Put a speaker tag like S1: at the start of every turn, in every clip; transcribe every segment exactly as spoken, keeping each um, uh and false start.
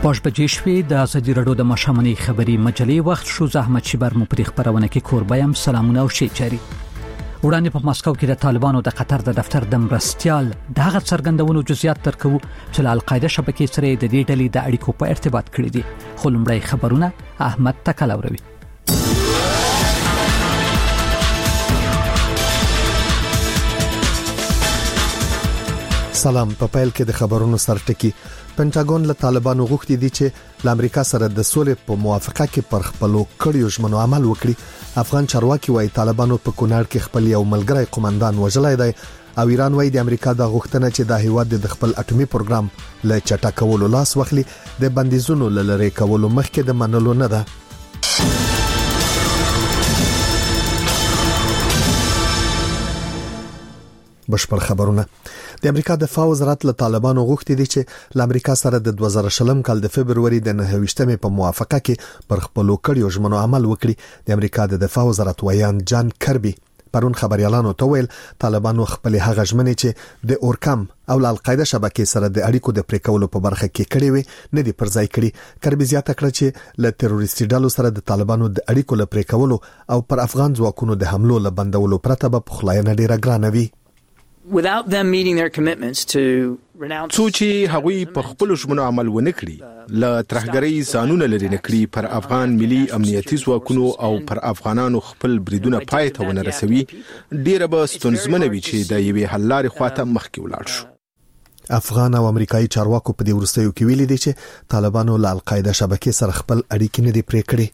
S1: شپږ بجې شوې د ازادي راډیو د مشامنې خبري مجلې وخت شو. زحمت شبر مو پرې خبرونه کې کوربایم سلامونه او شي چاري. وړاندې په ماسکو کې د طالبانو د قطر د دفتر د مرستيال دغه څرګندونو جزئیات ترکو چې د القاعده شبکې سره د دې ډلې د اړیکو په ارتباط کړی دي. خو لومړی خبرونه احمد تکلاوروي.
S2: سلام. په پیل کې د خبرونو سرټکی. پنټاګون له طالبانو غوښتي دي چې له امریکا سره د سولې په موافقه کې پر خپلو کړیو ژمنو عمل وکړي. افغان چارواکي وايي طالبانو په کونړ کې خپل یو ملګری قومندان وژلای دی او ایران وايي د امریکا د غوښتنه چې د هیواد د خپل اټومي پروګرام له چټکولو لاس واخلي د بندیزونو لری کولو مخکې د منلو نه ده. بشپړ خبرونه. د امریکا د دفاع وزارت له طالبانو غوښتي دي چې له امریکا سره د دوه زره شلم کال د فبرवरी د نهه ویشتمې په موافقه کې پر خپل کړیو ژمنو عمل وکړي. د امریکا د دفاع وزارت ویان جان کربي پرون خبريالانو ته ویل طالبانو خپل هغه ژمنې چې د اورکام او القاعده شبکې سره د اړیکو د پریکولو په برخه کې کړي وي نه دي پر ځای کړي. کربي زیاته کړه چې له تروریستي ډلو سره د طالبانو د اړیکو لپاره پریکولو او پر افغان ځواکونو د حملو له بندولو پرته به خلاینه ډیره ګرانه وي.
S3: Without them meeting their commitments to renounce
S4: سوچي هغوی پر خپل ژمنو عمل ونه کړي ل ترهګرۍ ځانونه لري نکړي پر افغان ملي امنیتي ځواکونو او پر افغانانو خپل بریدونه پای ته ونه رسوي ډیره به ستونزمنه وي چې د یوې حل لارې خواته مخکې ولاړ شو.
S2: افغان او امریکایي چارواکو په دې ورستیو کې ویلي دي چې طالبانو له القاعده شبکې سره خپل اړیکې نه دي پرې کړې.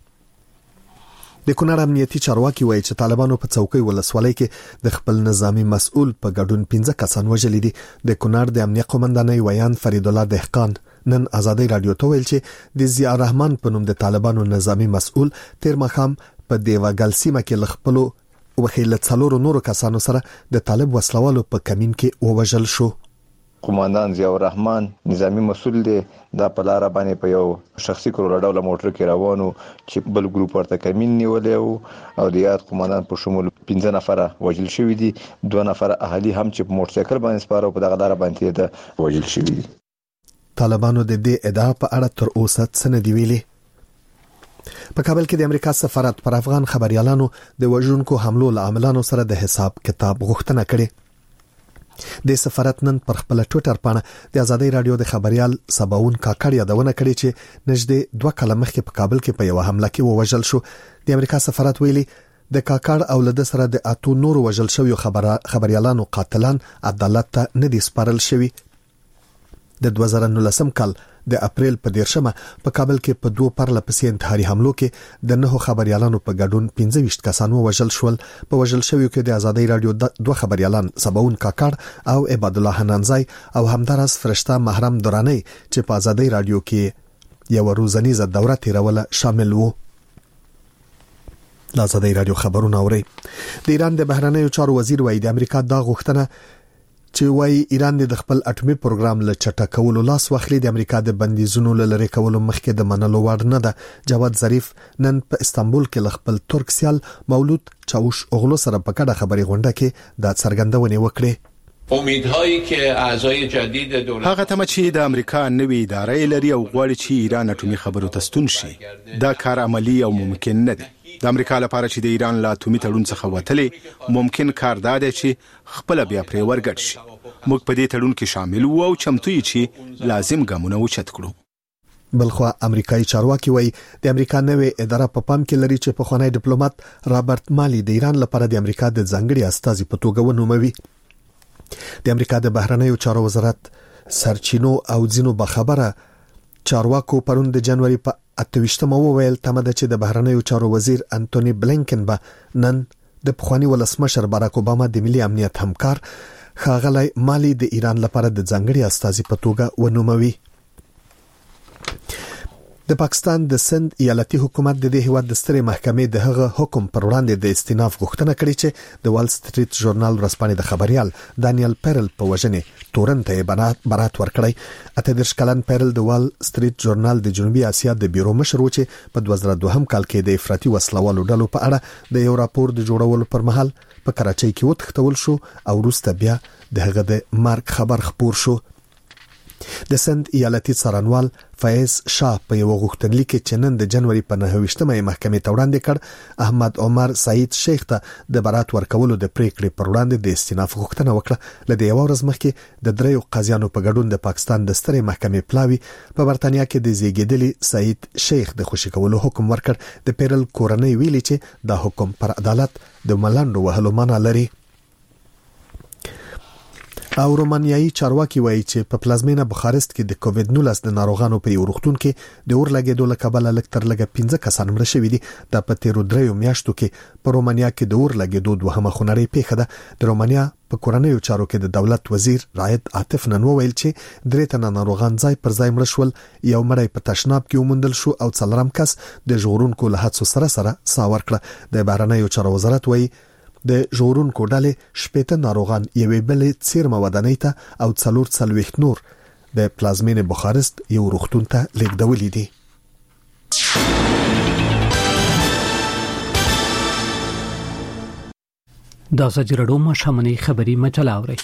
S2: د کونړ امنیتي چارواکي وایي چې طالبانو په چوکۍ ولسوالۍ کې د خپل نظامی مسؤل په ګډون پنځه کسان وژلي دي. د کونړ د امنیت قومندانۍ ویان فرید الله دهقان نن ازادي رادیو ته ویل چې د ضیاء الرحمن په نوم د طالبانو نظامی مسؤل تیر مخام په دیوګل سیمه کې لخپلو وخیل څلورو نورو کسانو سره د طالب وسلوالو په کمین کې ووژل شو.
S5: قومندان ضیاء الرحمن نظامی مسؤل دی دا په لار باندې په یو شخصي کورو ډول موټر کې روانو چې بل ګروپ ورته کمین نیولې او د یاد قومندان په شمول پنځه نفر وژل شوی دي. دوه نفر اهالي هم چې په موټر سایکل باندې سپاره په دغه لار باندې د وژل شوی دي.
S2: طالبانو د دې ادعا په اړه تر اوسه څه نه دی ویلي. په کابل کې د امریکا سفارت پر افغان خبريالانو د وژونکو حملو له عاملانو سره د حساب کتاب غوښتنه کړې. د سفارت نن پر خپل ټوئیټر باندې د ازادي رادیو د خبريال سباون کاکړ یادونه کړې چې نږدې دوه کاله مخکې په کابل کې په یو حمله کې ووژل شو. د امریکا سفارت ویلي د کاکړ او له سره د اتو نور وژل شوی خبره خبريالانو قاتلان عدالت ته نه دي سپارل شوی. د دوه زره نولسم کال د اپریل په دیرشمه په کابل کې په دوه پرله پسې انتحاري حملو کې د نهو خبريالانو په ګډون پنځه ویشت کسان وژل شول. په وژل شویو کې د ازادي رادیو دوه خبريالان سباون کاکړ او عبد الله حنانزای او همدارس فرشته محرم درانی چې په ازادي رادیو کې یو روزنیزه دوره تیروله شامل وو. د ازادي رادیو خبرونه اوري. د ایران د بهرنیو چارو وزیر وایي د امریکا دا غوښتنه چې وایي ایران د خپل اټومي پروګرام له چټکولو لاس واخلي د امریکا د بندیزونو لری کولو مخکې د منلو وړ نه ده. جواد ظریف نن په استانبول کې خپل ترک سیال مولود چاوش اوغلو سره په کډه خبري غونډه کې د څرګندونې وکړې.
S6: امیدهایی که اعضای جدید دولت
S4: هغه تم چې د امریکا نوې ادارې لري او غواړي چې ایران اټومي خبرو ته ستون شي دا کار عملی او ممکن نه دی. د امریکا لپاره چې د ایران لا اټومي تړون څخه وتلې ممکن کار دا دی چې خپل بیا پرې ورګټ شي. موږ په دې تړون کې شامل وو او چمتو یو چې لازم ګامونه وچت کړو.
S2: بلخو امریکایي چارواکي وایي د امریکا نوې اداره په پام کې لري چې په خونای ډیپلوماټ رابرټ مالی د ایران لپاره د امریکا د ځانګړي استازي په توګه ونوموي. د امریکا د بهرنیو چارو وزارت سرچینو او ځینو بخبره چارواکو پرون د جنوري په اته ویشتمه وویل تمه ده چې د بهرنیو چارو وزیر انټونی بلینکن به نن د پخوانی ولسمشر باراک اوباما د ملي امنیت همکار ښاغلی مالی د ایران لپاره د ځانګړي استازي په توګه ونوموي. د پاکستان د سند ایالتي حکومت د دې هیواد د سترې محکمې د هغه حکم پر وړاندې د استئناف غوښتنه کړې چې د وال سټریټ ژورنال ورځپاڼې د خبريال دانیل پیرل په وژنې تورنته برات ورکړی. اته دېرش کلن پیرل د وال سټریټ ژورنال د جنوبي اسیا د بیرو مشر و چې په دوه زره دوه کال کې د افراطي وسلوالو ډلو په اړه د یو راپور د جوړولو پر مهال په کراچۍ کې وتښتول شو او وروسته بیا د هغه د مرګ خبر خپور شو. د سند ایالتي څارنوال فیض شاه په یو غوښتنلیک کې چې نن د جنوري په نهه ویشتمه محکمې ته وړاندې کړ احمد عمر سعید شیخ ته د برات ورکولو د پریکړې پر وړاندې د استیناف غوښتنه وکړه. لدې یو ورځ مخکې د دریو قاضیانو په ګډون د پاکستان د سترې محکمې پلاوی په برتانیا کې د زیږیدلي سعید شیخ د خوشی کولو حکم ورکړ. د پیرل کورنۍ ویلي چې دا حکم پر عدالت د ملنډو وهلو معنا لري. او رومانیایي چارواکي وایي چې په پلازمینه بخارست کې د کووډ نولس د ناروغانو په یو روغتون کې د اور لګیدو له کبله لږ تر لږه پنځه کسان مړه شوي دي. د پتیرو دریو میاشتو کې په رومانیا کې د اور لګیدو دوهمه خونړۍ پیښه ده. د رومانیا په کورنیو چارو کې د دولت وزیر رائد عاطف نن وویل چې درې تنه ناروغان ځای پر ځای مړه شول، یو مړی په تشناب کې وموندل شو او څلورم کس د ژغورونکو له هڅو سره سره ساه ورکړه. د بهرنیو چارو وزارت وایي د ژغورونکو ډلې شپږ ناروغان یوې بلې څیرمه ودانۍ ته او څلور څلوېښت نور د پلازمینې بخارست یو روغتون ته لیږدولي دي.
S1: دا زجرړو مشامنی خبری مجله اوري.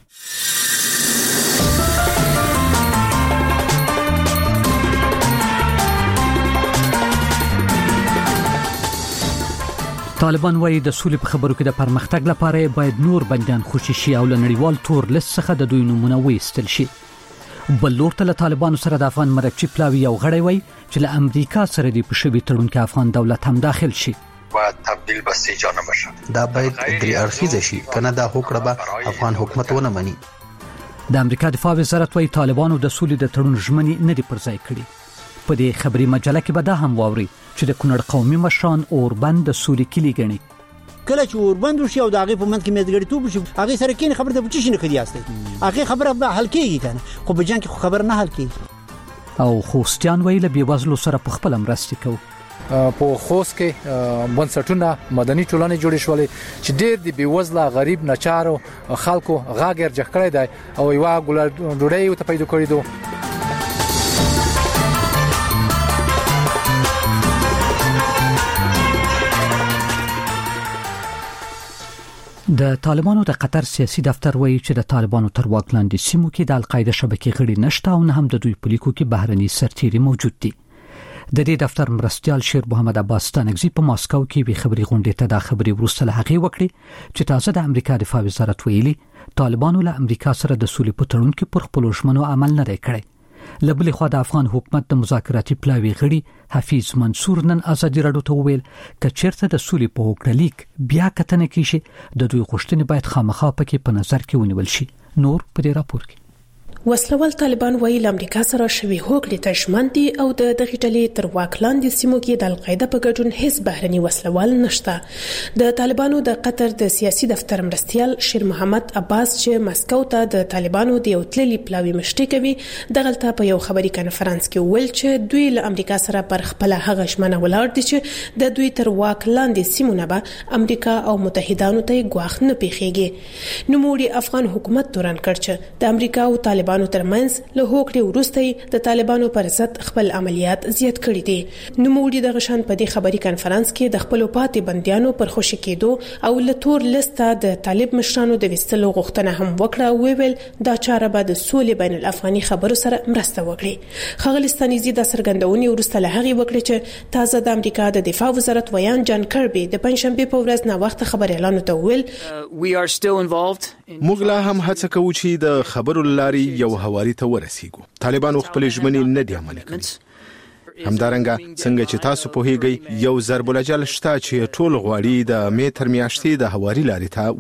S1: طالبان وايي د سولې په خبرو کې د پرمختګ لپاره باید نور بندیان خوشي شي او لنړیوال تور لیست څخه د دوی نمونه وایستل شي. بل لور ته طالبانو سره د افغان مرکچی پلاوی یو غړی وای چې له امریکا سره د پښوی تړون کې افغان دولت هم داخل شي.
S7: باید تبدیل بسې جانه بشه. دا باید درې اړخیزه شي کنه دا هوکړه به افغان حکومت ونه مني.
S1: د امریکا دفاع وزارت وايي طالبانو د سولې د تړون ژمنې نه دی پرځای کړي. په دې خبري مجله کې به دا هم واوري چې د کونړ قومي مشران اوربند د سولې کلی ګڼي.
S8: کله چې اوربند وشي او د هغه په منځ کې مدګړیتوب وشي هغه سره کې خبره ته پوښتنه کوي یاستي هغه خبره به حل کیږي کنه خو په جنګ کې خبر نه حل کیږي.
S1: او خوستیان ویل به وزلو سره په خپل مرستې کوي.
S9: په خوست کې بنسټونه مدني ټولنې جوړې شولې چې ډېر د بیوزله غریب ناچارو خلکو غاګر جګ کړی دی او یو ګل ډوډۍ ته پیدا کړی دو. د طالبانو د قطر سیاسي دفتر وایي چې د طالبانو تر واک لاندې سیمو کې د القاعده شبکې غړي نشته او نه هم د دوی په لیکو کې بهرني سرتیري موجود دي. د دې دفتر مرستيال شیر محمد عباس تانګزی په ماسکو کې به خبري غونډې ته د خبري ورسره هغه وکړي چې تاسو د امریکا دفاع وزارت ویلي طالبانو له امریکا سره د سولې په تړون کې پر خپل ژمنو عمل نه کړی. لبلې خو د افغان حکومت د مذاکراتي پلاوی غړي حفیظ منصور نن ازادي راډیو ته ویل چې چیرته د سولې په هوکړه لیک بیا کتنه کیشي د دوی غوښتنې باید خامخا پکې په نظر کې ونیول شي. نور په دې راپور کې
S10: وسلوال طالبان وایي له امریکا سره شوي هوکړې ته ژمن دي او د دغه ډلې تر واک لاندې سیمو کې د القاعده په ګډون هیڅ بهرني وسلوال نشته. د طالبانو د قطر د سیاسي دفتر مرستيال شیر محمد عباس چې مسکو ته د طالبانو د یو تللي پلاوی مشتي کوي دغلته په یو خبري کانفرنس کې ویل چې دوی له امریکا سره پر خپل هغه ژمنه ولاړ دي چې د دوی تر واک لاندې سیمو نه به امریکا او متحدانو ته ګواښ نه پیښیږي. نو موږ افغان حکومت تورن کړ چې د امریکا او طالبانو ترمنځ له هوکړې وروسته د طالبانو پر ضد خپل عملیات زیات کړي دي. نو موږ د غشان په دې خبري کانفرنس کې د خپل پاتې بنديانو پر خوشی کېدو او له تور لیسته د طالب مشرانو د وستلو غوښتنه هم وکړه. ویل دا چاره به د سولې بین الافغاني خبرو سره مرسته وکړي. خغلستاني زی د سرګندونې وروسته له هغه وکړي چې تازه د امریکا د دفاع وزارت ویان جان کربي د پنځشنبه په ورځ نا وخت خبر اعلان وکړ.
S4: موږ لا هم هڅه کوو چې د خبرو لاري یو حوالی ته ورسیږو. طالبانو خپل ژمنې نه دي عملي کړې. همدارنګه څنګه چې تاسو په هیګي یو ضرب الجل شته چې ټول غواړي د می تر میاشتې د حواري لاري ته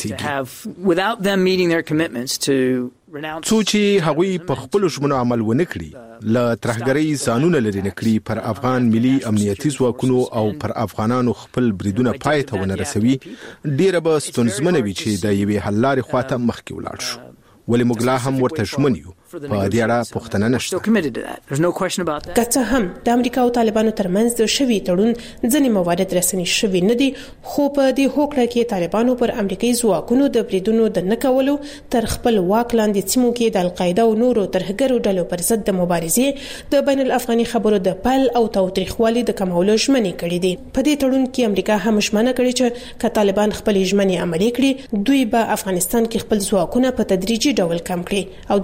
S4: ورسیږي. څو چې هغوی په خپل ژمنو عمل ونه کړي ل ترهګرۍ ځانونه لري نکړي پر افغان ملي امنیتي ځواکونو او پر افغانانو خپل بریدونه پای ته ونه رسوي ډیره به ستونزمنه وي چې د یوې حل لارې خواته مخکې ولاړ شو. ولې موږ لا هم ورته ژمن یو په دې اړه پوښتنه نشته.
S10: که څه هم د امریکا او طالبانو ترمنځ د شوي تړون ځینې موارد رسنی شوي نه دي خو په دې هوکړه کې طالبانو پر امریکایي ځواکونو د بریدونو د نه کولو تر خپل واک لاندې سیمو کې د القاعده او نورو ترهګرو ډلو پر ضد د مبارزې د بین الافغاني خبرو د پل او تاوتریخوالي د کمولو ژمنې کړې دي. په دې تړون کې امریکا هم ژمنه کړې چې که طالبان خپل ژمنې عملي کړي دوی به افغانستان کې خپل ځواکونه په تدریجي ډول کم کړي او د دوه زره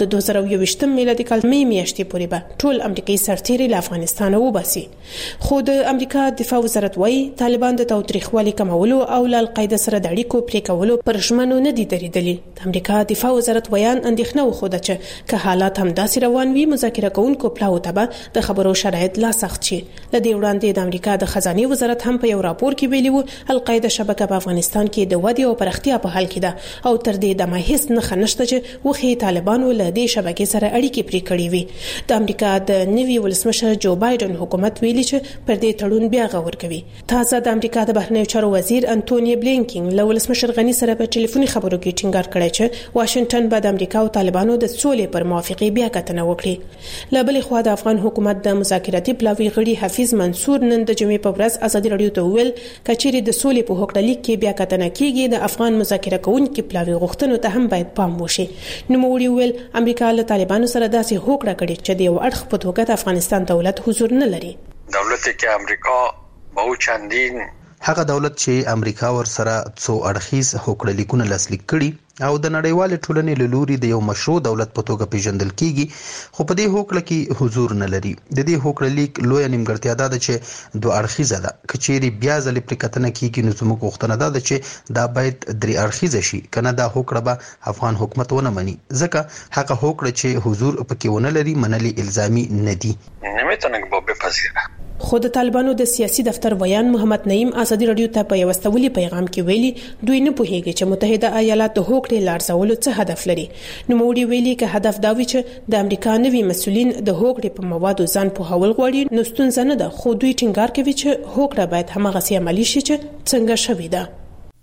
S10: یوویشتم میلادي کال می میاشتې پورې به ټول امریکایي سرتیري له افغانستان وباسي. خو د امریکا دفاع وزارت وايي طالبان د تاوتریخوالي کمولو او له القاعده سره د اړیکو پرې کولو پر ژمنو نه دي درېدلي. د امریکا دفاع وزارت بیان اندېښنه وښوده چې که حالات هم داسې روان وي مذاکره کوونکو پلاو ته به د خبرو شرایط لا سخت شي. له دې وړاندې د امریکا د خزانه وزارت هم په یو راپور کې ویلي وو القاعده شبکه په افغانستان کې د ودې او پرختیا په حال کې ده او تر دې دمه هیڅ نه خنشته چې وخی طالبانو له دې شبکې سره اړیکې پرې کړې وي. د امریکا د نوي ولسمشر جو بایدن حکومت ویلي چې پر دې تړون بیا غور کوي. تازه د امریکا د بهرنیو چارو وزیر انټونی بلینکن له ولسمشر غنی سره په ټلیفوني خبرو کې ټینګار کړی چې واشنگټن به د امریکا او طالبانو د سولې پر موافقه بیا کتنه وکړي. له بلې خوا د افغان حکومت د مذاکراتي پلاوي غړي حفیظ منصور نن د جمعې په ورځ ازادي رادیو ته ویل کچېری د سولې په هوکړه لیک کې بیا کتنه کیږي د افغان مذاکره کوونکو پلاوي غوښتنو ته هم باید پام وشي. نو موږ ویل امریکا له طالبانو سره داسې هوکړه کړې چې د یو اړخ په توګه د افغانستان دولت حضور نه لري.
S11: دولت کې امریکا به چندین
S7: هغه دولت چې امریکا ور سره څو اړخیز هوکړه لیکونه لاسلیک کړي او د نړیوال ټولنې له لوري د یو مشروع دولت په توګه پیژندل کیږي خو په دې هوکړه کې حضور نه لري. د دې هوکړه لیک لوی نیمګړتیا ده چې دوه اړخیزه ده. کچېری بیا ځلې پر کتنه کیږي نو زموږ غوښتنه ده چې دا باید درې اړخیزه شي کنه دا هوکړه به افغان حکومت ونه مني ځکه هغه هوکړه چې حضور پکې ونه لري منلي الزامي نه دي.
S11: نمیتونه به بپذیره.
S10: خو د طالبانو د سیاسي دفتر بیان محمد نعیم ازادي رادیو ته په یو استولي پیغام کې ویلي دوی نه پوهیږي چې متحده ایالات د هوکړې لارځولو څه هدف لري. نو موږ ویلي چې هدف دا وي چې د امریکا نوي مسولین د هوکړې په موادو ځان په حواله غواړي نو ستونزه نه ده خو دوی ټینګار کوي چې هوکړه باید همغه سي عملی شي چې څنګه شوی ده.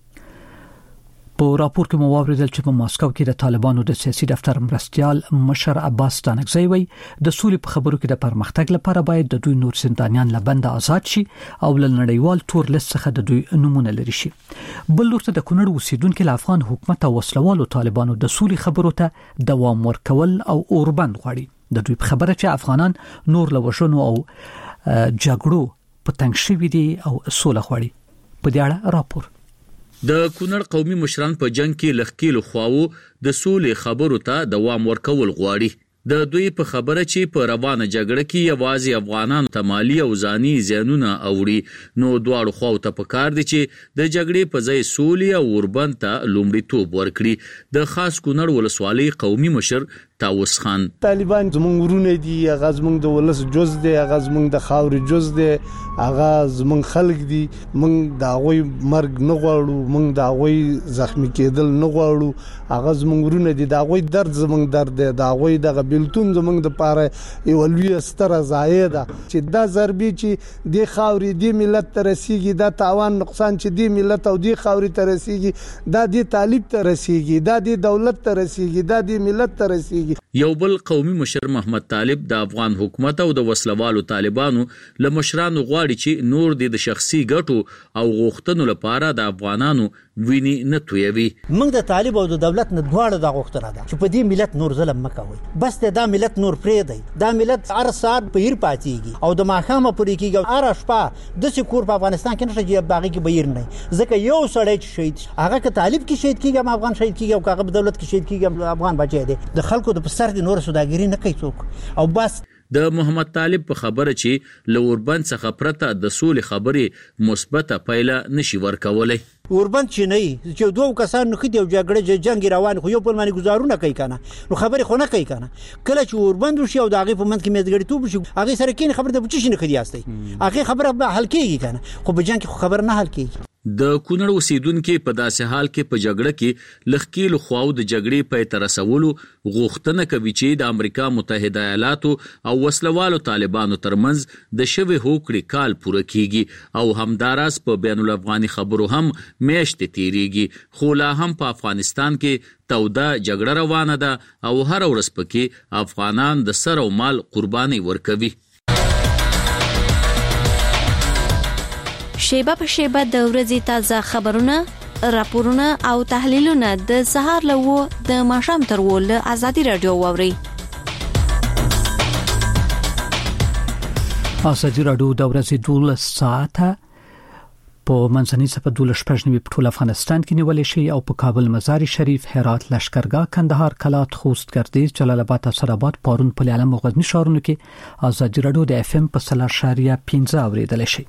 S1: په راپور کې مو واوریدل چې په ماسکو کې د طالبانو د سیاسي دفتر مرستيال مشر عباس ستانکزی وی د سولې په خبرو کې د پرمختګ لپاره باید د دوی نور زندانیان له بند آزاد شي او له نړیوال تور لیست څخه د دوی نمونه لري شي. بل ورته د کونړ اوسیدونکو له افغان حکومت او وسلوالو طالبانو د سولې خبرو ته دوام ورکول او اوربند غواړي. د دوی په خبره چې افغانان نور له وژنو او جګړو په تنګ شوي دي او سوله غواړي. په دې اړه راپور
S12: د کونړ قومي مشران په جنگ کې لخکېلو خواو د سولې خبرو ته دوام ورکول غواړي. د دوی په خبره چې په روانه جګړه کې یوازې افغانانو ته مالی او ځاني زیانونه اوړي نو دواړو خواو ته پکار دي چې د جګړې په ځای سولې او اوربند ته لومړیتوب ورکړي. د خاص کونړ ولسوالۍ قومي مشر تاوس خان
S13: طالبان زمونږ ورونه دي هغه زمونږ د ولس جز دي هغه زمونږ د خاورې جز دي هغه زمونږ خلک دي مونږ د هغوی مرګ نه غواړو مونږ د هغوی زخمی کېدل نه غواړو هغه زمونږ ورونه دي د هغوی درد زمونږ درد دی د هغوی دغه بیلتون زمونږ د پاره یو لوی ستره ضایع ده چې دا ضربې چې د خاورې د ملت ته رسیږي دا تاوان نقصان چې د ملت او د خاورې ته رسیږي دا د طالب ته رسیږي دا د دولت ته رسیږي دا د ملت ته رسیږي.
S12: یو بل قومي مشر محمد طالب د افغان حکومت او د وسلوالو طالبانو له مشرانو غواړي چې نور د شخصي ګټو او غوښتنو لپاره د افغانانو ویني نه تویوي.
S8: موږ د طالب او د دولت نه دواړو د غوښتنه ده چې په دې ملت نور ظلم مکوي بس دا ملت نور پرې دی دا ملت هر سات په هیر پاتېږي او د ماخامه پرې کېږي هر شپه د سکور په افغانستان کې نشي چې باغی کې بهیر نه ځکه یو سړی چې شهید هغه که طالب کې شهید کېږي افغان شهید کېږي او هغه په دولت کې شهید کېږي افغان بچی دی د خلکو د پسر د نور سوداګری نه کوي څوک او بس.
S12: د محمد طالب په خبره چې لوربند څخه پرته د سولې خبرې مثبته پایله نشي ورکولای.
S8: اوربند چې نه چې دوه کسان نو خدي او جګړه جنگ روان خو یو په معنی گزارونه کوي کنه نو خبرې خو نه کوي کنه کله چې اوربند وشي او دغه په منځ کې مزګړی توب شي هغه سره کې خبره د بچی نه خدي استي هغه خبره به حل کیږي کنه خو په جنگ کې خبر نه حل کیږي.
S12: د کونړ اوسیدونکو په داسې حال کې په جګړه کې لخکېلو خواو د جګړې په تر رسولو غوښتنه کوي چې د امریکا متحده ایالاتو او وسلوالو طالبانو ترمنځ د شوی هوکړې کال پوره کیږي او همداراز په بین الافغاني خبرو هم میاشتې تیریږي خو لا هم په افغانستان کې توده جګړه روانه ده او هر ورځ پکې افغانان د سر او مال قرباني ورکوي.
S14: شیبه په شیبه د ورځې تازه خبرونه، راپورونه او تحلیلونه د سهار له و د ماښام تر و له ازادي رادیو واوري.
S1: ازادي رادیو د ورځې دولس ساعته په منځني سپه دولس شپږ په ټول افغانستان کې نیولې شي او په کابل مزار شریف هرات لشکرګاه کندهار کلات خوست ګردیز جلال آباد او سراباد پارون په علم او غزنی ښارونو کې آزادي رادیو د اف ام په سلا شاریه پنځه اوریدل شي.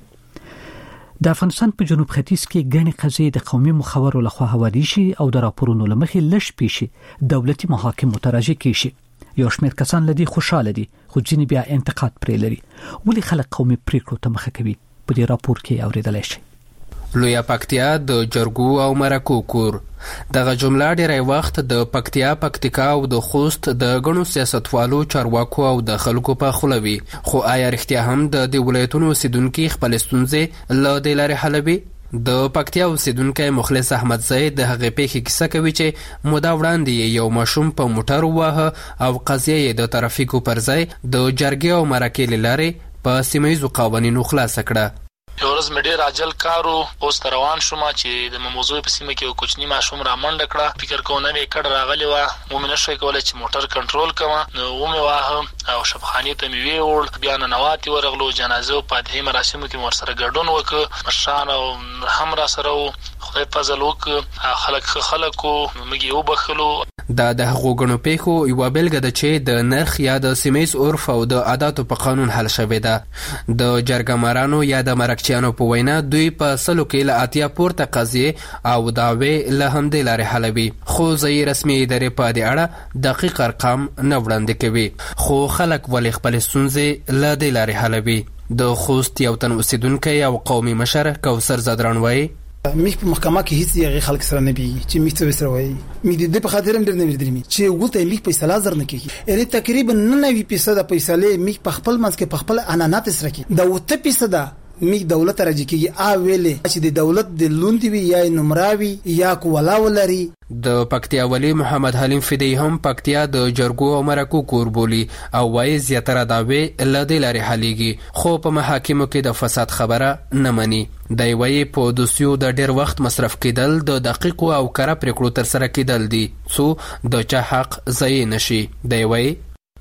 S1: د افغانستان په جنوب ختیځ کې ګڼې قضیې د قومي مخورو لخوا هواري شي او د راپورونو لمخې لږ پیشي دولتي محاکم متراجع کیشي. یو شمېر کسان لدی خوشاله دي خو ځینې بیا انتقاد پرې لري. ولې خلک قومي پریکړو ته مخه کوي په دې راپور کې اوریدل شي.
S15: لویا پکتیا د جرګو او مرکو کور دغه جمله ډېری وخت د پکتیا پکتیکا او د خوست د غنو سیاستوالو چارواکو او د خلکو په خلوي خو آیا رښتیا هم د دې ولایتونو اوسیدونکو خپل ستونزې له دې لارې حلوي؟ د پکتیا اوسیدونکو مخلص احمد زید د هغې پیښې کیسه کوي چې موده وړاندې یو ماشوم په موټر ووهه او قضیه د ترافیکو پر ځای د جرګې او مرکې له لارې په سیمه ییزو قوانینو خلاصه کړه.
S16: یو ورځ مې ډېر عجل کارو اوس روان شوم چې د موضوع په سیمه کې یو کوچنی ماشوم را منډه کړه. فکر کوم نوې کډ راغلی و مو مې نشوای کولی چې موټر کنټرول کړم نو ومې واهم او شفاخانې ته مې ویوړ. بیا ننواتې ورغلو جنازه او فاتحې مراسمو کې مې ورسره ګډون وکړ. مشران او هم را سره و خدای فضل وکړ خلک ښه خلک وو موږ یې وبخلو.
S15: دا د هغو ګڼو پیښو یوه بیلګه ده چې د نرخ یا د سیمه ییز عرف او د عاداتو په قانون حل شوې ده. د جرګه مارانو یا د مرکچیانو په وینا دوی په سلو کې له اتیا پورته قضیې او دعوې له همدې لارې حلوي خو ځایي رسمي ادارې په دې اړه دقیق ارقام نه وړاندې کوي. خو خلک ولې خپلې ستونزې له دې لارې حلوي؟ د خوست یو تن اوسیدونکی او قومي مشر کوثر زدران وایي
S17: میخ په محکمه کې هیڅ یغه خلک سره نه بي چې میخ څه سره وایي میخ دې په خاطر هم ډېر نه ورډري چې ولته میخ پیسې لازر نه کیږي اې تقریبا نننوي فیصد پیسې میخ په خپل منځ کې په خپل انانات سره کې دا وته فیصد میخ دولت راځي کیږي ا ویلې چې د دولت د لوندې وی یا نمراوي یا کولا ولري.
S15: د پکتیا ولی محمد حلیم فدی هم پکتیا د جرګو او مرکو کور بولی او وایي زیاتره دعوې له دې لارې حلیږي خو په محاکمو کې د فساد خبره نه مني. دی وایي په دوسیو د ډېر وخت مصرف کېدل د دقیقو او کره پریکړو ترسره کېدل دي څو د چا حق ضایع نشي. دی وایي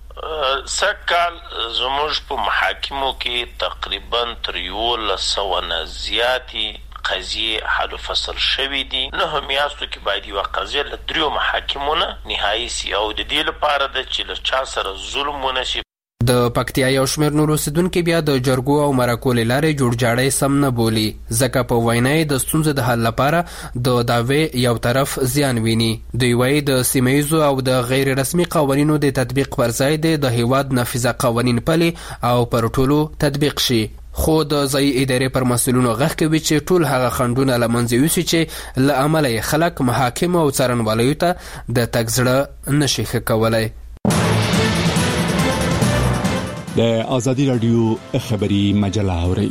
S18: سکال زموږ په محاکمو کې تقریبا تر یولس سوه نه زیاتې قضیې حل و فصل شوي دي. نهه میاشتو کې باید یوه قضیه له دریو محاکمو نه نهایي سي او د دې لپاره ده چې له چا سره ظلم ونه شي.
S15: د پکتیا یو شمېر نور اوسیدونکي بیا د جرګو او مرکو له لارې جوړجاړی سم نه بولي ځکه په وینا یې د ستونزو د حل لپاره د دعوې یو طرف زیان ویني. دوی وایي د سیمه ییزو او د غیر رسمي قوانینو د تطبیق پر ځای د هیواد نافذه قوانین پلي او پر ټولو تطبیق شي. خو د ځایي ادارې پر مسؤلینو غږ کوي چې ټول هغه خنډونه له منځه یوسي چې له امله یې خلک محاکمو او څارنوالیو ته د تګ زړه نشي ښه کولی.
S19: د آزادی رادیو خبری مجله اوري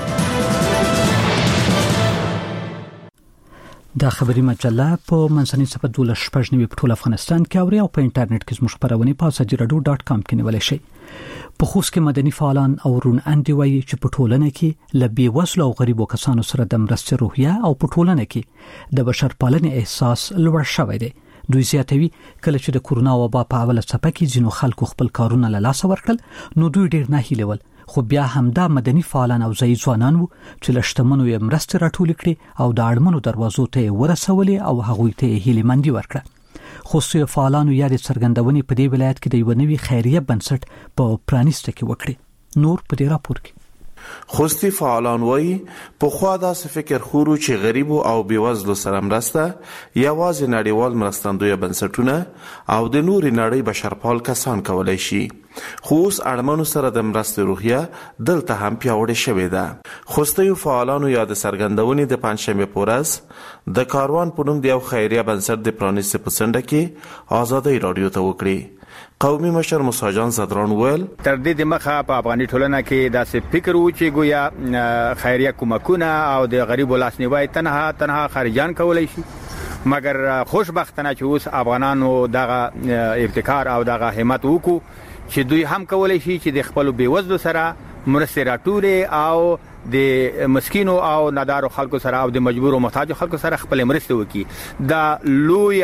S1: دا خبری مجله په منځني سپه دولس شپږ نیمه په ټول افغانستان کې اوري او په انټرنیټ کې زموږ خبرونه په آزادی رادیو ډاټ کام کې نیول شي. په خوست کې مدني فعالان او رون اندي وایي چې په ټولنه کې ل بي وسلو او غریبو کسانو سره د مرستې روحیه او په ټولنه کې د بشرپالنې احساس لوړ شوی دی. دوی زیاتوي کله چې د کورونا وبا په اوله څپه کې ځینو خلکو خپل کارونه له لاسه ورکړل نو دوی ډېر نه هیلول خو بیا همدا مدني فعالان او ځایي ځوانان وو چې له شتمنو یې مرستې راټولې کړې او د اړمنو دروازو ته یې ورسولې او هغوی ته یې هیلهمندي ورکړه. خوستي فعالانو یا د څرګندونې په دې ولایت کې د یو نوي خیریه بنسټ په پرانیسته کې وکړي. نور په دې راپور کې
S20: خوستی فعالان وایي په خوا داسې فکر خورو چې غریب او بیوزلو سره مرسته یوازې نړیوال مرستندویه بنسټونه او د نوري نړۍ بشرپال کسان کولای شي خو اوس اړمنو سره د مرستې روحیه دلته هم پیاوړې شوې ده. خوستی فعالانو یا د څرګندونې د پنځشنبه په ورځ د کاروان په نوم د یو خیریه بنسټ د پرانیستې په څنډه کې آزادۍ رادیو ته وکړي. قومي مشر موسی جان زدران ویل
S21: تر دې د مخه په افغاني ټولنه کې داسې فکر و چې ګویا خیریه کومکونه او د غریبو لاسنیوي تنها تنها خارجان کولای شي مګر خوشبختانه چې اوس افغانانو دغه ابتکار او دغه همت وکړو چې دوی هم کولای شي چې د خپل بیوزلو سره مرستې راټولې او د مسکینو او نادارو خلکو سره او د مجبور او محتاج خلکو سره خپل مرسته وکړي. دا لویه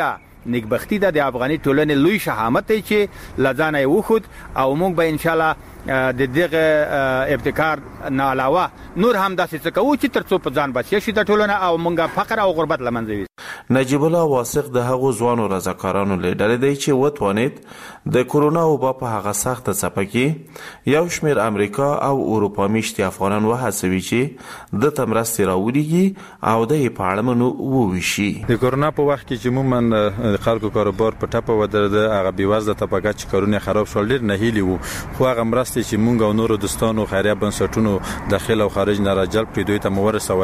S21: نیکبختی ده د افغاني ټولنې لوی شهامت دی چې لزانه وخود او موږ به ان شاء الله د دغه ابتکار نه علاوه نور هم داسې څه کوو چې ترڅو په ځان بچی شي د ټولنه او موږ فقر او غربت لمنځه وي.
S20: نجیب الله واثق د هغو ځوانو رضاکارانو لیډر دی چې وتوانید د کورونا وبا په هغه سخت څپه کې یو شمېر امریکا او اروپا میشتي افغانان وهڅوي چې د تمرستي راوړيږي او د پاړمنو ووشي.
S3: د کورونا په وخت کې چې موږ خلکو کاروبار په ټاپه ودر د هغه بیوازله طبقه چې کارونه خراب شول ډیر نه هیلی وو خو هغه مرستې چې موږ او نورو دوستانو خیریه بنسټونو داخل او خارج نه راجلب کړي دوی ته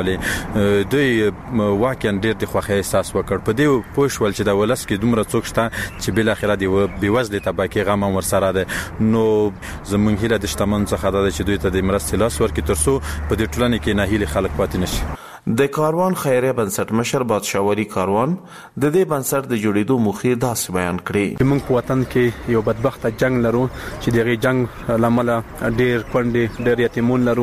S3: مورسولې دوی واقعا ډیر د خوښۍ احساس وکړ. په دې پوښول چې د ولس کې دومره څوک شته چې بل اخره دی بیوازله طبقه غم ورسره ده نو زمونږ هیله د شتمن څخه ده چې دوی ته د مرستې لاس ورکړي ترڅو په دې ټولنه کې نه هیله خلک پاتې نشي.
S20: د کاروان خیریه بنسټ مشر بادشاوري کاروان د دې بنسټ د جوړېدو موخې داسې بیان کړې.
S22: موږ په وطن کې یو بدبخت جنگ لرو چې دغه جنگ لامل ډیر کونډې ډیر یتیمون لرو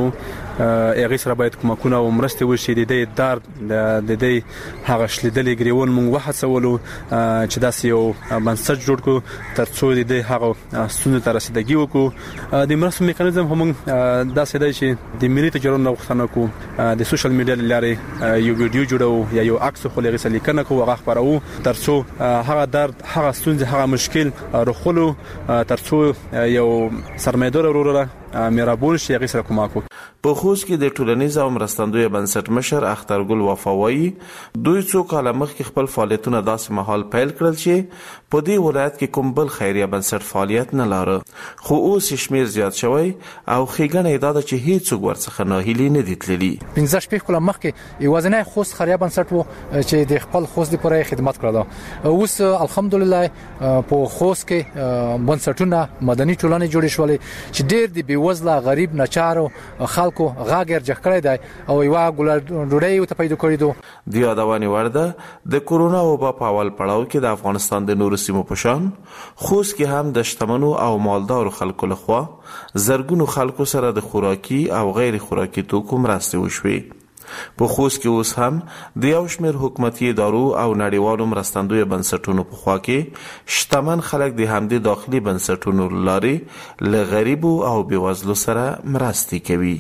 S22: هغه سره باید کومکونه او مرستې وشي. د دې دار د دې هغه شلیدلې ګریوون موږ وحڅولو چې داسې یو بنسټ جوړ کړو ترڅو د دې هغه ستونزو ته رسیدګي وکړو. د مرستې میکانیزم هم داسې دی چې د ملي تجارت غوښتنه کوو د سوشل میډیا لارې یو ویډیو جوړو یا یو عکس خو لغه سلیکنه کوو هغه خبرو ترڅو هغه درد هغه ستونزې هغه مشکل رخلو ترڅو یو سرمایدار وروره میرابول شي هغه سره کومک وکړي.
S20: په خوست کې د ټولنیز او مرستندوی بنسټ مشر اخترګل وفاوایی دوی څو کال مخکې خپل فعالیتونه داسې مهال پیل کړل چې په دې ولایت کې کوم بل خیریه بنسټ فعالیت نه لاره خو اوس شمیر زیات شوی او خېګنې دا چې هیڅ ورڅخه نه هلي نه دي تللي.
S23: پنځه شپږ کال مخکې یوازینی خوست خیریه بنسټ وو چې د خپل خوست لپاره خدمت کړل. اوس الحمدلله په خوست کې بنسټونه مدني ټولنې جوړې شولې چې ډېر دی بیوزله غریب ناچارو خلک کو غاګر جکړې دی او یو ګل ډوډۍ ته پیدا کړی دو.
S20: د یادوانی ورده د کورونا وبا په اول پړاو کې د افغانستان د نورو سیمو په شان خوست کې هم د شتمنو او مالدار خلکو لخوا زرګونو خلکو سره د خوراکي او غیر خوراکي توکو مرستې وشوې. په خوست کې اوس هم د یو شمېر حکومتي ادارو او نړیوالو مرستندوی بنسټونو په خوا کې شتمن خلک د همدې داخلي بنسټونو لارې له غریبو او بېوزلو سره مرستې کوي.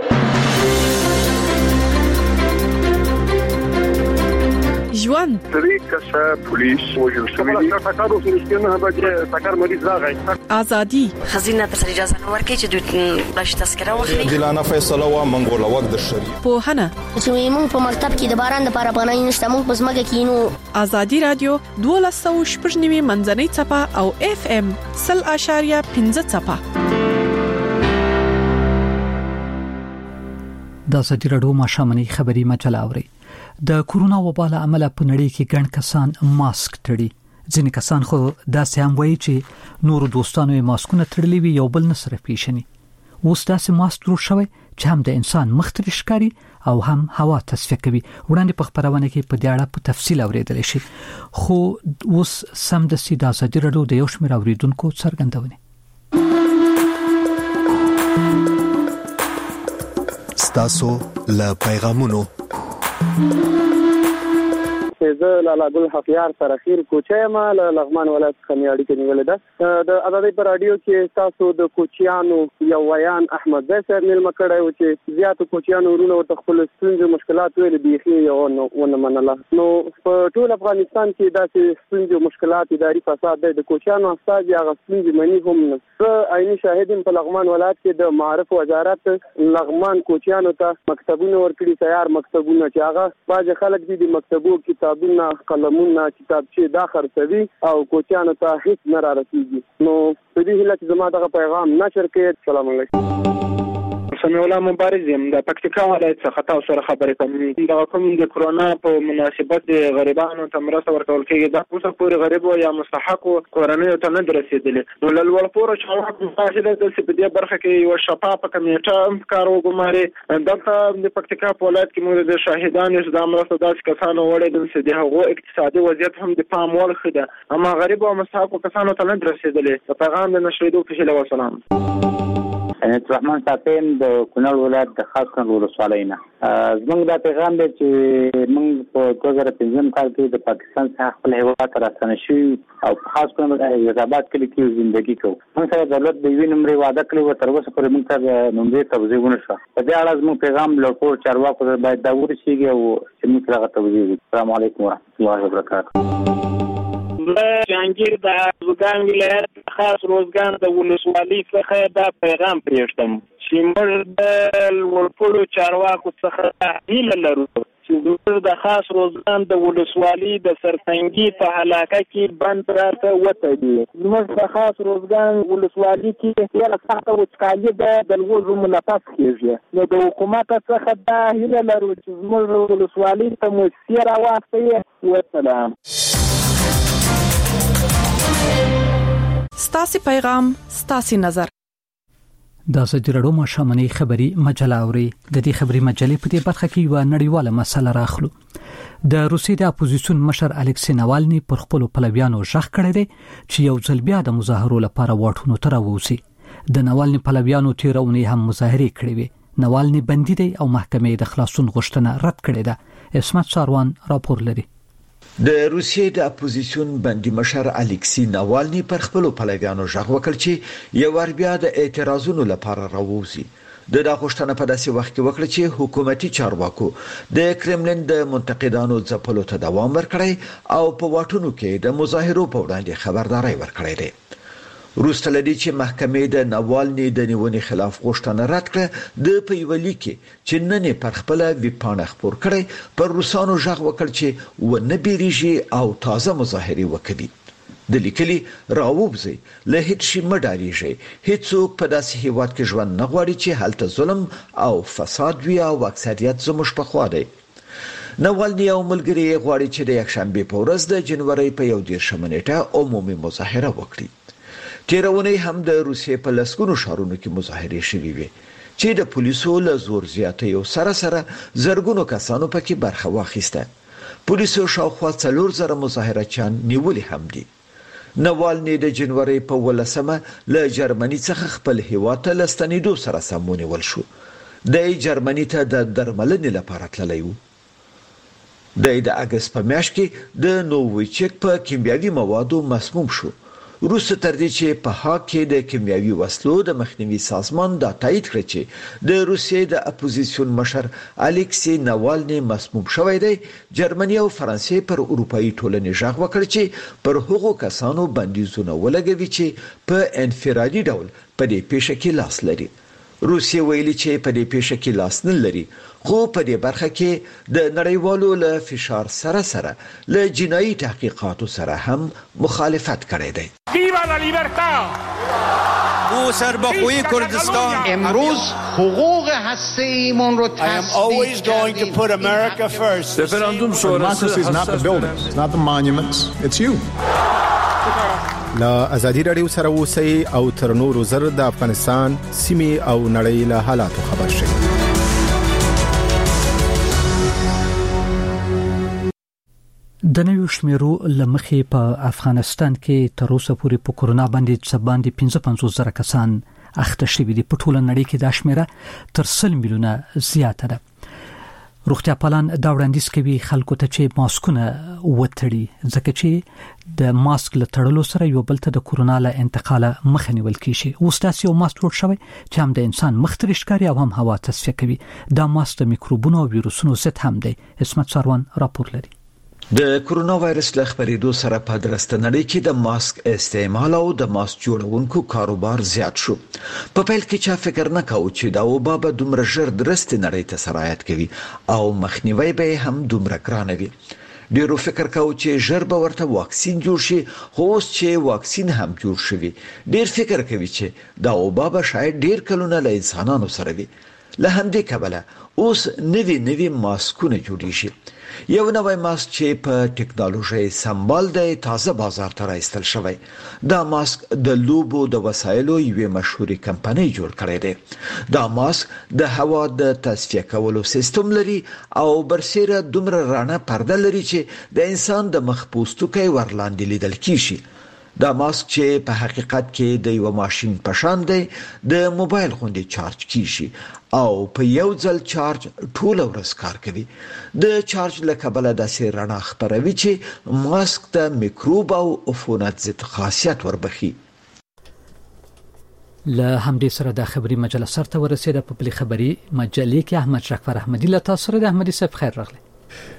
S24: ژوند
S25: طریق کسا پولیس وجل شوی تاکارو فلسطینه به تاکار مریض راغی
S24: ازادي
S26: خزینه تر اجازه نه ورکړي چې دوی بلش تذکره واخلي.
S25: دلانه فیصله وا منګول وخت د شری
S24: په هنه
S26: چې موږ په مکتب کې د باران لپاره پناه نشته موږ په زمګه کې نو
S24: ازادي رادیو دولس سوه شپږ نوي منځنۍ چپه او اف ام صفر اشاریه پنځه چپه.
S1: د ازادي رادیو ماشامنۍ خبري مجله اوري. د کورونا وبا له امله په نړۍ کې ګڼ کسان ماسک تړي. ځینې کسان خو داسې هم وایي چې نور دوستانو یې ماسکونه تړلي وي یو بل نه سره پیژني. اوس داسې ماسک جوړ شوی چې هم د انسان مخ ترې ښکاري او هم هوا تصفیه کوي. وړاندې په خبرونه کې په دې اړه په تفصیل اوریدل شي خو اوس سم د سیده ازادي رادیو د یو شمېر اوریدونکو څرګندونه
S2: ستاسو له پیغامونو
S27: زه لالا ګل حفیار سره خیر کوچیم له لغمان ولایت څخه اړیکه نیولې ده. د ازادي پر رادیو کې تاسو د کوچیانو یو ویان احمد زیسر نیل مکړای و چې زیاتو کوچیانو ورونو ورته خپل ستونزې مشکلات ویل بيخي یو ونه منله. نو په ټول افغانستان کې داسې ستونزې مشکلات اداري فساد دی. د کوچیانو استاد هغه ستونزې مني هم نه. زه عیني شاهدم په لغمان ولایت کې د معارف وزارت لغمان کوچیانو ته مکتبونه ورکړي تیار مکتبونه چې هغه باج خلک دي د مکتبو کتابونه قلمونه کتابچې دا خرڅوي او کوچیانو ته هیڅ نه را رسیږي. نو په دې هیله چې زما دغه پیغام نشر کړئ. السلام علیکم. سمیع الله مبارز یم د پکتیکا ولایت څخه تاسو سره خبرې کوم. دا کوم د کرونا په مناسبت د غریبانو ته مرسته ورکول کېږي. دا اوسه پورې غریب یا مستحق کورنۍ ته نه رسیدلې. نو لول پور چې هغه مفاهله د په دې برخه کې یو شفافه کمیټه کار وګماري. دغه د پکتیکا په ولایت کې موږ د شاهدانو د مرسته داسې کسانو وړي د هغو اقتصادي وضعیت هم د پام وړ خده اما غریب او مستحق کسانو ته نه رسیدلې. په پیغام د نشریدو په هیله وسلام.
S4: رحمان صاحب د کونړ ولایت د خاص کنټرول ولسوالۍ نه زموږ دا پیغام دی چې موږ په دوه زره پنځم کال کې د پاکستان څخه خپل هیواد ته راستنه شوي او په خاص کنټرول حیدرآباد کلی کې ژوندګي کوو. موږ سره دولت د یوې نمرې وعده کړې وه، تر اوسه پورې موږ ته نمرې توضیح ونه شوه. په دې اړه زموږ پیغام له ټولو چارواکو سره باید دا ورسېږي او چې موږ ته هغه توضیح وکړي. السلام علیکم ورحمة الله وبرکاته.
S5: جهانگیر د روزګان ولایت خاص روزګان د ولسوالۍ څخه دا پیغام پرېږدم چې موږ د ورپړو چارواکو څخه هیله لرو چې موږ د خاص روزګان د ولسوالۍ د سرسنګي په علاقه کې بند راته وتړي. موږ د خاص روزګان ولسوالۍ کې ډېره سخته وچکالي ده، د لوږې منعکس کېږي. نو د حکومت څخه دا هیله لرو چې زموږ ولسوالۍ ته موسسې راواستوي. والسلام.
S24: ستاسي پیغام ستاسي نظر.
S1: د ازادي راډیو مشامنۍ خبری مجله اوري. د دې خبری مجلې په دې برخه کې یو نړیواله مسله راخلو. د روسیې د اپوزیسیون مشر الکسی ناوالني پر خپل پلویانو ژغ کړی دی چې یو ځل بیا د مظاهرو لپاره واټونو ته راووځي. د ناوالني پلویانو تیرونی هم مظاهره کړې وي. ناوالني بندي دی او محکمې د خلاصون غوښتنه رد کړې ده. اسمت ساروان راپور لري.
S6: د روسیې د اپوزیسیون بندي مشر الکسی ناوالني پر خپل پلویانو ژغ وکړ چې یو ور بیا د اعتراضونو لپاره راووځي. د دا غوښتنه په داسې وخت کې وکړه چې حکومتي چارواکو د کرملین د منتقدانو ځپلو ته دوام ورکړی او په واټونو کې د مظاهرو په وړاندې خبرداري ورکړې ده. روسته لدی چې محکمې د ناوالني د نیونې خلاف غوښتنه رد کړه، د پیولي کې چې نن پر خپل ویپانه خبر کړي پر روسانو ژغ وکړ چې و نه بیریږي او تازه مظاهره وکړي. د لیکلي راووبځي له هیڅ شي مډاریږي. هیڅوک په داسې هیواد کې ژوند نه غواړي چې هلته ظلم او فساد وي او اکثریت زموږ په خوا دی. ناوالني او ملګری غواړي چې د یکشنبه په ورځ د جنوري په یو دیرشمه نیټه عمومي مظاهره وکړي. تیرونی هم د روسیې په لسګونو شهرونو کې مظاهرې شوې وي چې د پولیسو له زور زیاتیو سره سره زرګونو کسانو پکې برخه واخیسته. پولیسو شاوخوا څلور زره مظاهرچیان نیولې هم دي. ناوالني د جنوري په ولسمه له جرمني څخه خپل هیواد ته لستنیدو سره سمونیول شو. د جرمني ته د درملنې لپاره تللی و. د اگست په میاشت کې د نوویچک په کیمیاوي موادو مسموم شو. روسه تر دې چې په هاګ کې د کیمیاوي وسلو د مخنیوي سازمان دا تایید کړ چې د روسیې د اپوزیسیون مشر الکسی ناوالني مسموم شوی دی. جرمني او فرانسې پر اروپאי ټولنې ژغ وکړ چې پر هغو کسانو بندیزونه ولګوي چې په انفرادي ډول په دې پیښه کې لاس لري. روسیه ویلي چې په دې پیښه کې لاس نه لري، خو په دې برخه کې د نړیوالو له فشار سره سره له جنایي تحقیقاتو سره هم مخالفت کړی دی.
S7: ویوا لا لیبرتا!
S9: او سربخوی کردستان
S7: امروز حقوق هسته‌ایمون رو
S9: I am always going to put America first.
S7: Referendum
S10: Democracy is not the buildings, it's not the monuments, it's you. لا ازادي رادیو سره اوسئ او تر نورو زر د افغانستان سیمې او نړۍ له حالاتو خبر شئ.
S1: د نویو شمیرو لمخې په افغانستان کې تر اوسه پورې په کورونا باندې څه باندې پنځه پنځوس زره کسان اخته شوي دي. په ټوله نړۍ کې دا شمیره تر سل میلیونه زیاته ده. روغتیا پالان دا وړاندیز کوي خلکو ته چې ماسکونه وتړي، ځکه چې د ماسک له تړلو سره یو بل ته د کورونا له انتقال مخه نیول کیږي. اوس تاسو یو ماسک جوړ شوی چې هم د انسان مخ ته ښکاري او هم هوا تصفیه کوي. دا ماسک د میکروبونو او ویروسونو ضد هم دی. اسمت ساروان راپور لري.
S6: د کورونا وایرس له خبرېدو سره په درسته نړۍ کې د ماسک استعمال او د ماسک جوړونکو کاروبار زیات شو. په پیل کې چا فکر نه کاوه چې دا وبا به دومره ژر درسته نړۍ ته سرایت کوي او مخنیوي به هم دومره ګران وي. ډیرو فکر کاوه چې ژر به ورته واکسین جوړ شي، خو اوس چې واکسین هم جوړ شوی ډیر فکر کوي چې دا وبا به شاید ډیر کلونه له انسانانو سره وي. له همدې کبله اوس نوی نوی ماسکونه جوړیږي. یو نوی ماسک چې په ټکنالوژي سمبال دی تازه بازار ته راځل شوی. دا ماسک د لوبو د وسایلو یوه مشهوري کمپنۍ جوړ کړې ده. دا ماسک د هوا د تصفیه کولو سیستم لري او برسیره دومره رڼا پرده لري چې د انسان د مخ پوستکي ورلاندې لیدل کیږي. دا ماسک چې په حقیقت کې د یو ماشين په شان دی د موبایل غوندې چارج کیږي او په یو ځل چارج ټول ورځ کار کوي. د چارج له کبله د سیرنا خبروي چې ماسک ته میکروب او عفونت ضد خاصیت وربخي.
S1: له همدې سره د خبري مجله سره ورسېده. په بل خبري مجلې کې احمد شکفر احمدي له تاسو سره د احمدي صاحب خیر راغلی.